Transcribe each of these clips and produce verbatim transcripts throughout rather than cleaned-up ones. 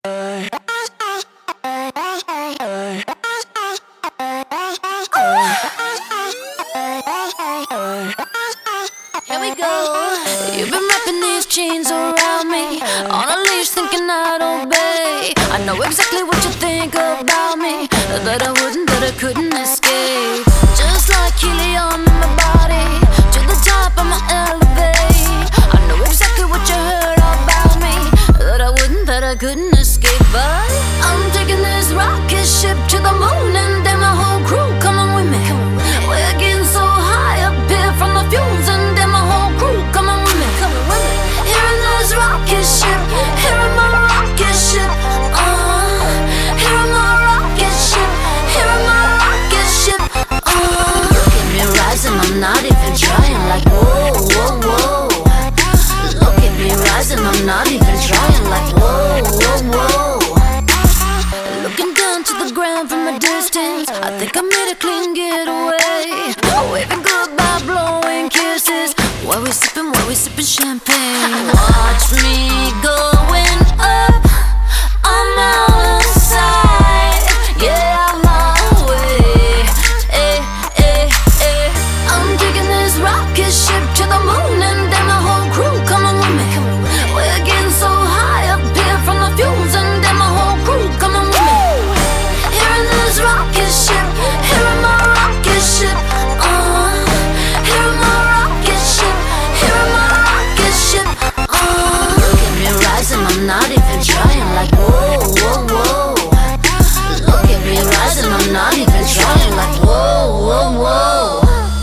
Here we go. You've been wrapping these chains around me, on a leash thinking I'd obey. I know exactly what you think about me, that I wouldn't, that I couldn't escape. Just like helium in my body, to the top I'ma elevate. I know exactly what you heard about me, that I wouldn't, that I couldn't escape. But I'm taking this rocket ship to the moon, and then my whole crew coming with me. We're getting so high up here from the fumes, and then my whole crew coming with me. Here in this rocket ship, here in my rocket ship, uh, here in my rocket ship, here in my rocket ship, uh. Look at me rising, I'm not even trying. Like whoa, whoa, whoa. Look at me rising, I'm not even trying. Like whoa, whoa, whoa. Looking down to the ground from a distance, I think I made a clean getaway. Waving goodbye, blowing kisses, while we sipping, while we sipping champagne. Watch me going up, I'm out of sight. Yeah, I'm on my way. Eh, eh, eh. I'm taking this rocket ship to the moon, and then my whole crew coming with me. We're getting so high up here from the fumes, and then my whole crew coming with me. Here in this rocket ship, here in my rocket ship, uh, here in my rocket ship, here in my rocket ship, uh. Look at me rising, I'm not even trying. Like whoa, whoa, whoa. Look at me rising, I'm not even trying. Like whoa, whoa, whoa.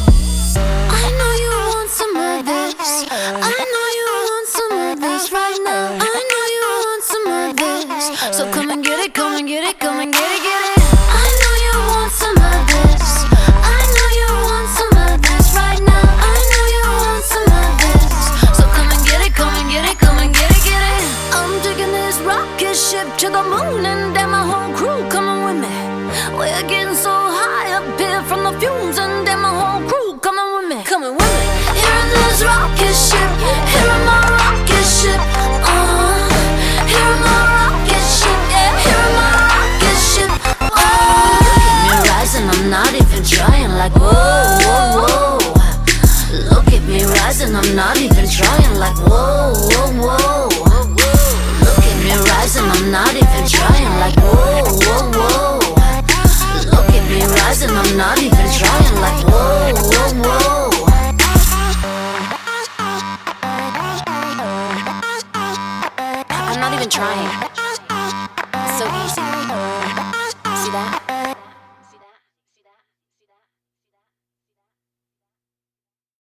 I know you want some of this, I know you want some of this right now. I know you want some of this, so come and get it, come and get it, come and get it, get it. I know you want some of this, I know you want some of this right now. I know you want some of this, so come and get it, come and get it, come and get it, get it. I'm taking this rocket ship to the moon, and then my whole crew coming with me. We're getting so high up here from the fumes, and then my whole crew coming with me, coming with me. Here in this rocket ship, here in my rocket ship, uh, here in my rocket ship, yeah, here in my rocket ship, uh. Look at me rising, I'm not even trying. Like whoa, whoa, whoa. Look at me rising, I'm not even trying. Like whoa, whoa, whoa. Look at me rising, I'm not even trying. Like whoa, whoa, whoa. Look at me rising, I'm not even trying. Like whoa, whoa, whoa. I'm not even trying. It's so easy. See that?